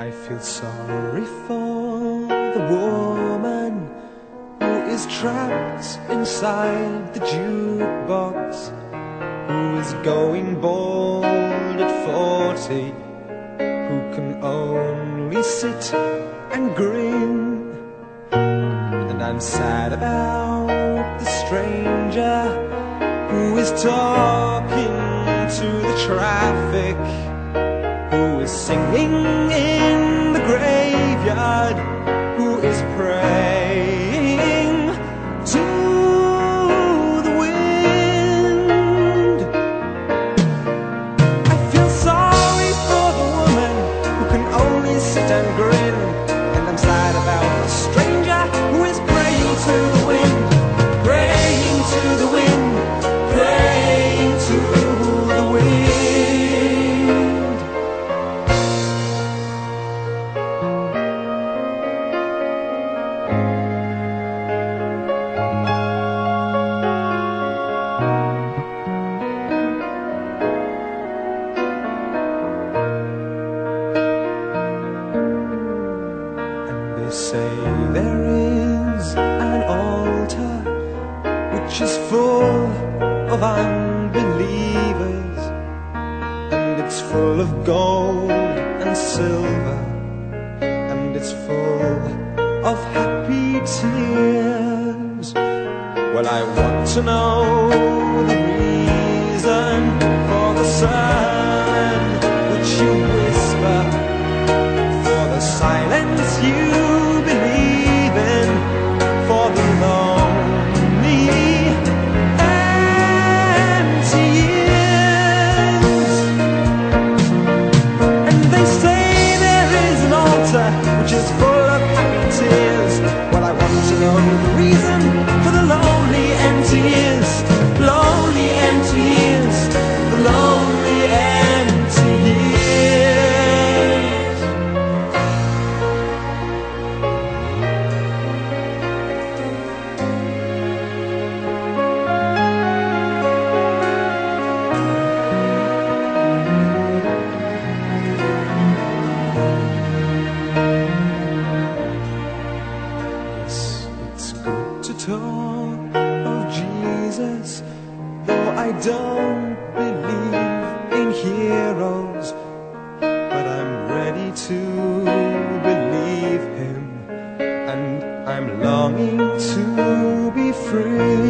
I feel sorry for the woman who is trapped inside the jukebox, who is going bald at 40, who can only sit and grin. And I'm sad about the stranger who is talking to the traffic, who is singing in the graveyard, who is praying to the wind. I feel sorry for the woman who can only sit and grin, and I'm sad about the stranger who is praying to the wind, praying to the wind, praying to the wind. They say there is an altar which is full of unbelievers, and it's full of gold and silver, and it's full of happy tears. Well, I want to know the reason for the sermon which you whisper, for the silence you believe in, for the lonely, empty years. And they say there is an altar which is full of happy tears. Well, I want to know the reason for the lonely, empty years, lonely, empty years, the lonely, empty years. It's good to talk of Jesus, though I don't believe in heroes, but I'm ready to believe him, and I'm longing to be free.